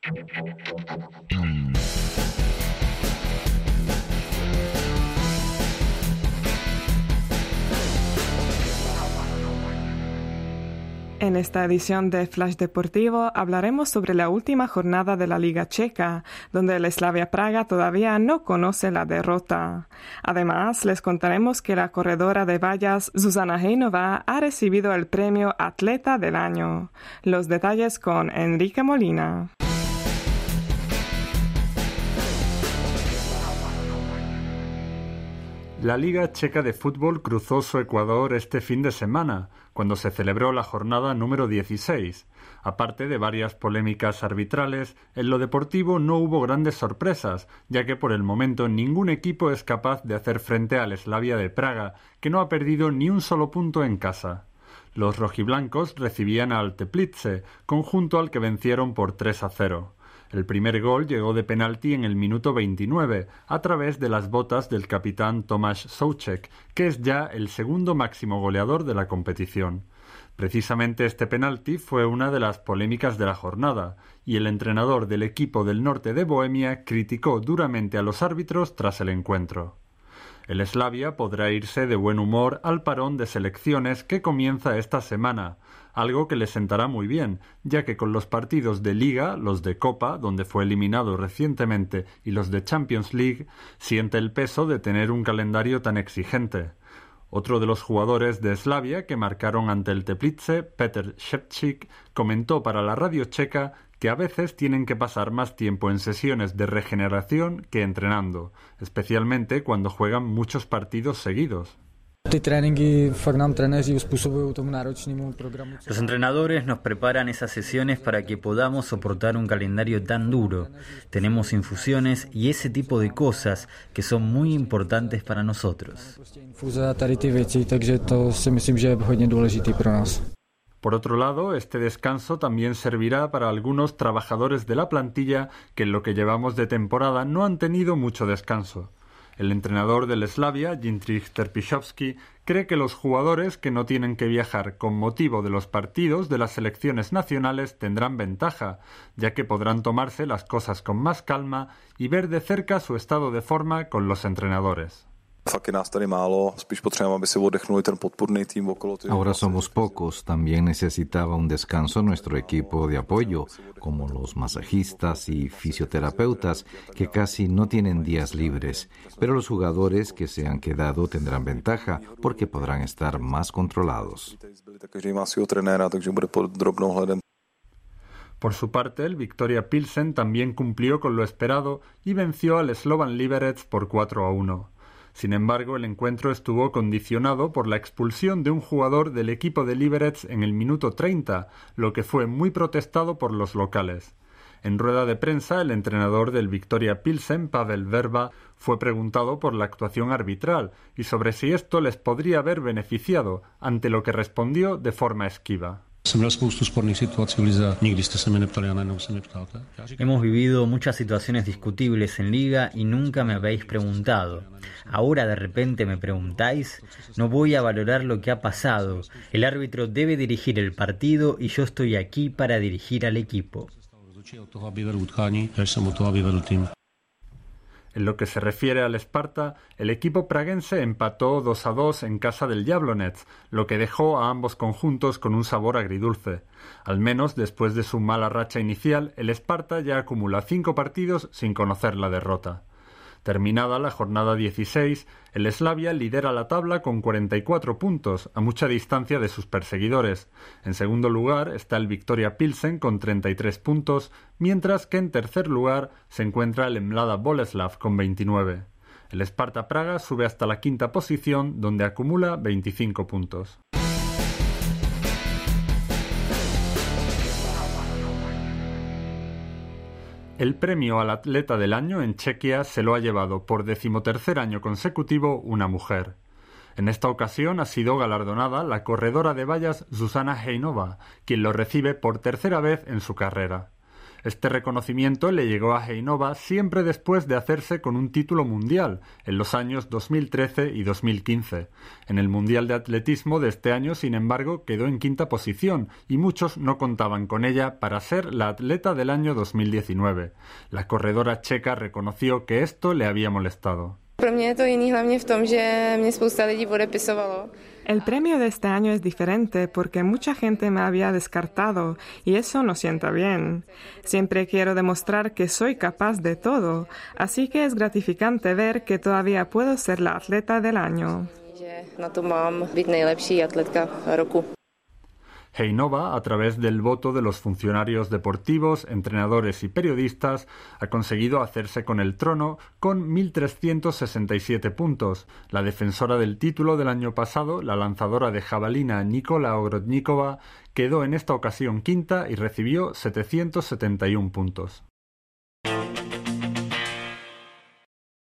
En esta edición de Flash Deportivo hablaremos sobre la última jornada de la Liga Checa, donde el Slavia Praga todavía no conoce la derrota. Además, les contaremos que la corredora de vallas Zuzana Hejnová ha recibido el premio Atleta del Año. Los detalles con Enrique Molina. La Liga Checa de Fútbol cruzó su ecuador este fin de semana, cuando se celebró la jornada número 16. Aparte de varias polémicas arbitrales, en lo deportivo no hubo grandes sorpresas, ya que por el momento ningún equipo es capaz de hacer frente al Slavia de Praga, que no ha perdido ni un solo punto en casa. Los rojiblancos recibían al Teplice, conjunto al que vencieron por 3-0. El primer gol llegó de penalti en el minuto 29, a través de las botas del capitán Tomáš Souček, que es ya el segundo máximo goleador de la competición. Precisamente este penalti fue una de las polémicas de la jornada, y el entrenador del equipo del norte de Bohemia criticó duramente a los árbitros tras el encuentro. El Slavia podrá irse de buen humor al parón de selecciones que comienza esta semana, algo que le sentará muy bien, ya que con los partidos de Liga, los de Copa, donde fue eliminado recientemente, y los de Champions League, siente el peso de tener un calendario tan exigente. Otro de los jugadores de Slavia que marcaron ante el Teplice, Petr Ševčík, comentó para la radio checa que a veces tienen que pasar más tiempo en sesiones de regeneración que entrenando, especialmente cuando juegan muchos partidos seguidos. Los entrenadores nos preparan esas sesiones para que podamos soportar un calendario tan duro. Tenemos infusiones y ese tipo de cosas que son muy importantes para nosotros. Por otro lado, este descanso también servirá para algunos trabajadores de la plantilla que en lo que llevamos de temporada no han tenido mucho descanso. El entrenador del Slavia, Jindřich Trpišovský, cree que los jugadores que no tienen que viajar con motivo de los partidos de las selecciones nacionales tendrán ventaja, ya que podrán tomarse las cosas con más calma y ver de cerca su estado de forma con los entrenadores. Ahora somos pocos, también necesitaba un descanso nuestro equipo de apoyo, como los masajistas y fisioterapeutas, que casi no tienen días libres, pero los jugadores que se han quedado tendrán ventaja, porque podrán estar más controlados. Por su parte, el Viktoria Pilsen también cumplió con lo esperado y venció al Slovan Liberec por 4-1. Sin embargo, el encuentro estuvo condicionado por la expulsión de un jugador del equipo de Liberec en el minuto 30, lo que fue muy protestado por los locales. En rueda de prensa, el entrenador del Viktoria Pilsen, Pavel Verba, fue preguntado por la actuación arbitral y sobre si esto les podría haber beneficiado, ante lo que respondió de forma esquiva. Hemos vivido muchas situaciones discutibles en Liga y nunca me habéis preguntado. Ahora de repente me preguntáis. No voy a valorar lo que ha pasado. El árbitro debe dirigir el partido y yo estoy aquí para dirigir al equipo. En lo que se refiere al Sparta, el equipo praguense empató 2-2 en casa del Jablonec, lo que dejó a ambos conjuntos con un sabor agridulce. Al menos después de su mala racha inicial, el Sparta ya acumula 5 partidos sin conocer la derrota. Terminada la jornada 16, el Slavia lidera la tabla con 44 puntos, a mucha distancia de sus perseguidores. En segundo lugar está el Viktoria Pilsen con 33 puntos, mientras que en tercer lugar se encuentra el Mlada Boleslav con 29. El Sparta Praga sube hasta la quinta posición, donde acumula 25 puntos. El premio al atleta del año en Chequia se lo ha llevado por 13º año consecutivo una mujer. En esta ocasión ha sido galardonada la corredora de vallas Zuzana Hejnová, quien lo recibe por tercera vez en su carrera. Este reconocimiento le llegó a Hejnova siempre después de hacerse con un título mundial, en los años 2013 y 2015. En el Mundial de Atletismo de este año, sin embargo, quedó en quinta posición y muchos no contaban con ella para ser la atleta del año 2019. La corredora checa reconoció que esto le había molestado. El premio de este año es diferente porque mucha gente me había descartado y eso no sienta bien. Siempre quiero demostrar que soy capaz de todo, así que es gratificante ver que todavía puedo ser la atleta del año. Hejnova, a través del voto de los funcionarios deportivos, entrenadores y periodistas, ha conseguido hacerse con el trono con 1.367 puntos. La defensora del título del año pasado, la lanzadora de jabalina Nikola Ogrodnikova, quedó en esta ocasión quinta y recibió 771 puntos.